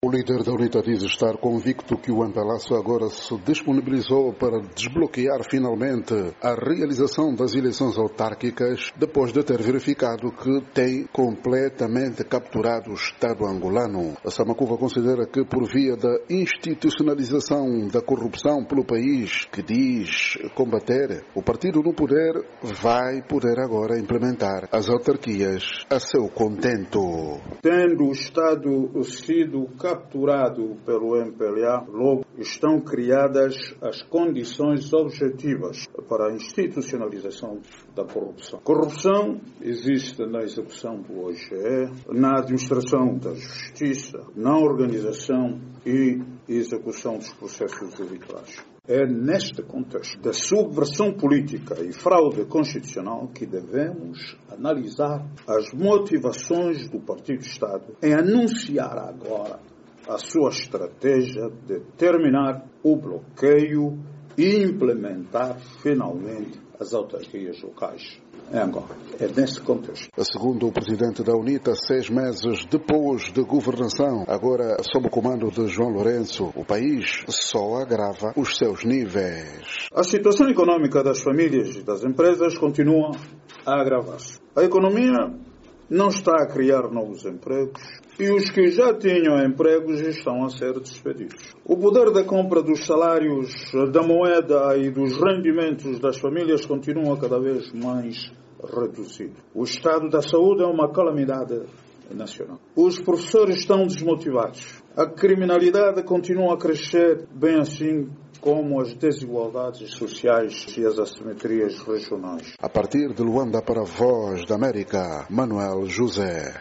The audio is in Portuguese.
O líder da UNITA diz estar convicto que o MPLA agora se disponibilizou para desbloquear finalmente a realização das eleições autárquicas depois de ter verificado que tem completamente capturado o Estado angolano. A Samakuva considera que por via da institucionalização da corrupção pelo país, que diz combater, o partido no poder vai poder agora implementar as autarquias a seu contento. Tendo o Estado sido capturado pelo MPLA, logo estão criadas as condições objetivas para a institucionalização da corrupção. Corrupção existe na execução do OGE, na administração da justiça, na organização e execução dos processos eleitorais. É neste contexto da subversão política e fraude constitucional que devemos analisar as motivações do Partido Estado em anunciar agora a sua estratégia de terminar o bloqueio e implementar finalmente as autarquias locais em Angola. É nesse contexto. Segundo o presidente da UNITA, 6 meses depois de governação, agora sob o comando de João Lourenço, o país só agrava os seus níveis. A situação econômica das famílias e das empresas continua a agravar-se. A economia não está a criar novos empregos e os que já tinham empregos estão a ser despedidos. O poder da compra dos salários, da moeda e dos rendimentos das famílias continua cada vez mais reduzido. O estado da saúde é uma calamidade nacional. Os professores estão desmotivados. A criminalidade continua a crescer, bem assim como as desigualdades sociais e as assimetrias regionais. A partir de Luanda para a Voz da América, Manuel José.